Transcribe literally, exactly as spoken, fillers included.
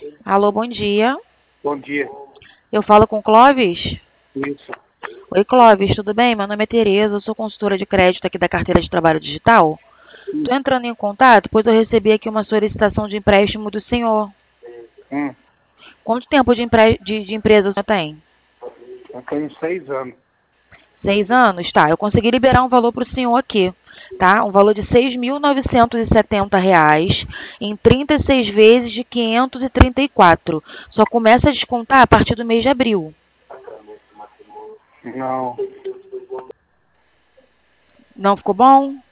Alô, bom dia. Bom dia. Eu falo com o Clóvis? Isso. Oi, Clóvis, tudo bem? Meu nome é Tereza, eu sou consultora de crédito aqui da carteira de trabalho digital. Estou entrando em contato, pois eu recebi aqui uma solicitação de empréstimo do senhor. Hum, Quanto tempo de, empre... de, de empresa o senhor tem? eu tenho seis anos. Seis anos? Tá, eu consegui liberar um valor para o senhor aqui, tá? Um valor de seis mil novecentos e setenta reais em trinta e seis vezes de quinhentos e trinta e quatro. Só começa a descontar a partir do mês de abril. Não. Não ficou bom?